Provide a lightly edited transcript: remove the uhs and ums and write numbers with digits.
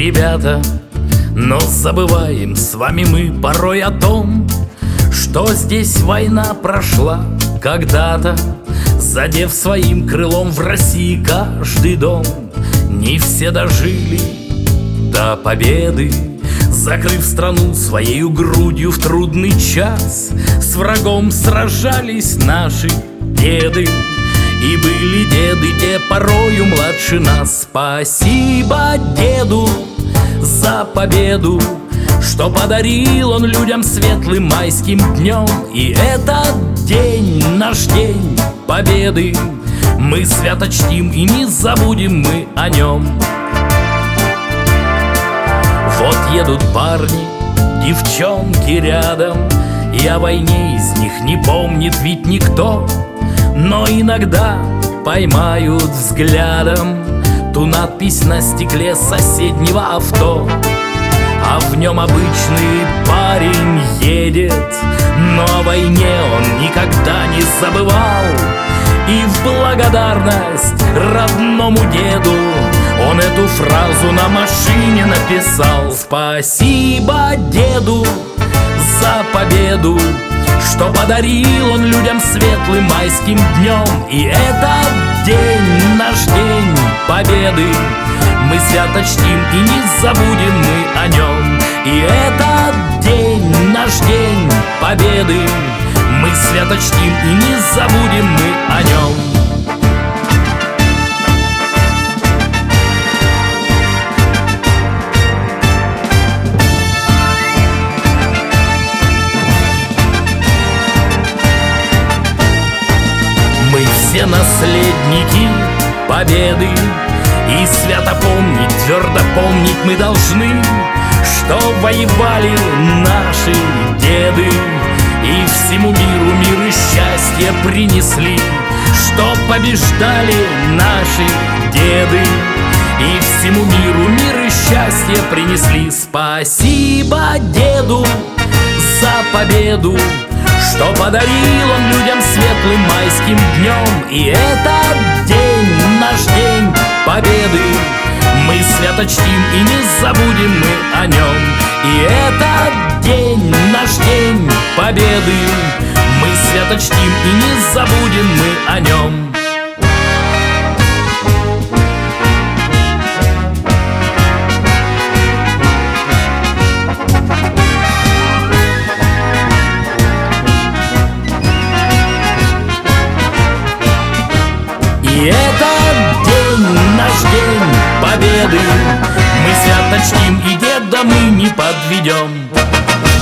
ребята, но забываем с вами мы порой о том, что здесь война прошла когда-то, задев своим крылом в России каждый дом. Не все дожили до победы, закрыв страну своею грудью в трудный час. С врагом сражались наши деды, и были деды те порою младше нас. Спасибо деду за победу, что подарил он людям светлым майским днем. И этот день, наш день победы, мы свято чтим и не забудем мы о нем. Вот едут парни, девчонки рядом, и о войне из них не помнит ведь никто. Но иногда поймают взглядом ту надпись на стекле соседнего авто, а в нем обычный парень едет, но о войне он никогда не забывал. И в благодарность родному деду он эту фразу на машине написал. Спасибо деду за победу, что подарил он людям светлым майским днем. И этот день, наш день победы, мы свято чтим и не забудем мы о нем. И этот день, наш день победы, мы свято чтим и не забудем мы о нем. Мы все наследники победы, и свято помнить, твердо помнить мы должны, что воевали наши деды, и всему миру мир и счастье принесли, что побеждали наши деды, и всему миру мир и счастье принесли. Спасибо деду за победу, что подарил он людям светлым майским днем. И этот день, наш день победы, мы свято чтим и не забудем мы о нем. И этот день, наш день победы, мы свято чтим и не забудем мы о нем. И этот день, наш день победы, мы свято чтим и деда мы не подведем.